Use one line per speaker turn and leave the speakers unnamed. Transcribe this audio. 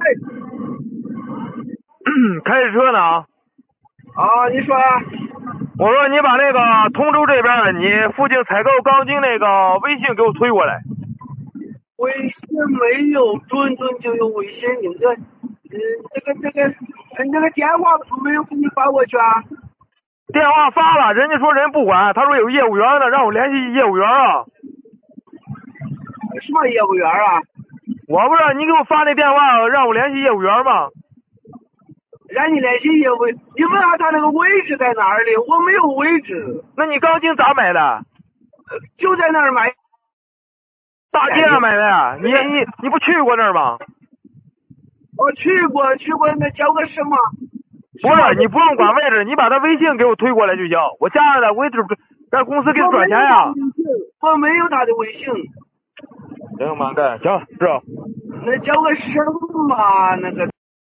开着车呢。
啊，你说。
我说你把那个通州这边你附近采购钢筋那个微信给我推过来。
微信没有，准就有微信那个，那个电话没有给你发过去啊？
电话发了，人家说人不管，他说有业务员呢，让我联系业务员啊。
什么业务员啊？
我不知道，你给我发那电话让我联系业务员吗？
让你联系业务，你问下他那个位置在哪儿的？我没有位置。
那你钢筋咋买的？
就在那儿买。
大街上买的呀？你不去过那儿吗？
我去过，那叫个什么？
不是，你不用管位置，你把他微信给我推过来就行，我加上他，我让公司给他转钱呀。
我没有他的微信。
行，妈蛋，行，是。
那叫个什么那个？